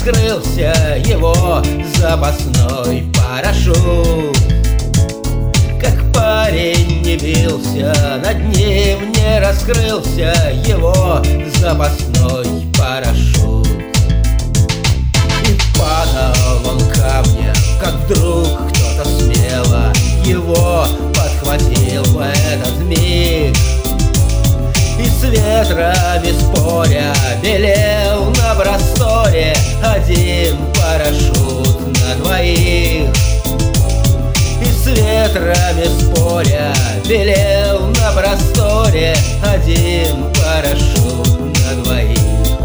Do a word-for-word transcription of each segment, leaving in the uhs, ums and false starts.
раскрылся его запасной парашют. Как парень не бился, над ним не раскрылся его запасной парашют. И падал он камнем, как вдруг кто-то смело его подхватил в этот миг. И с ветрами споря белел на просторе один парашют на двоих. И с ветрами споря белел на просторе один парашют на двоих.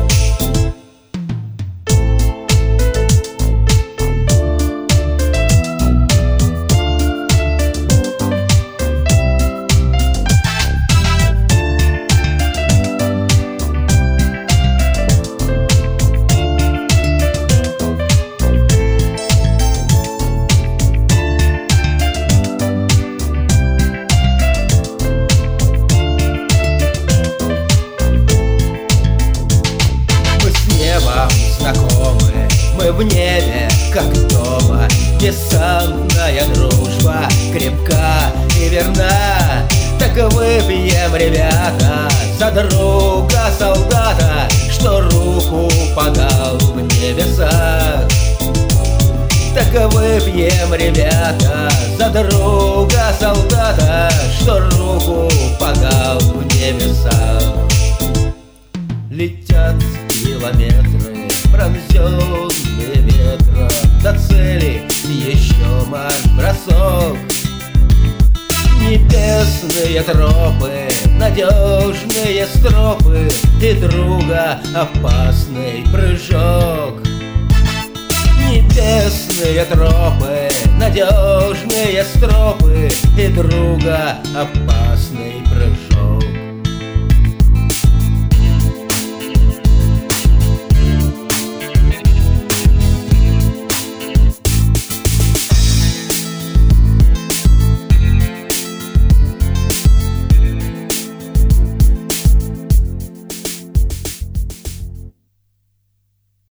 Знакомы мы в небе, как дома. Десантная дружба крепка и верна. Так выпьем, ребята, за друга солдата, что руку подал в небеса. Так выпьем, ребята, за друга солдата, что руку подал в небеса. Летят километры, пронзенные ветром, до цели еще марш-бросок. Небесные тропы, надежные стропы, и друга опасный прыжок. Небесные тропы, надежные стропы, и друга опасный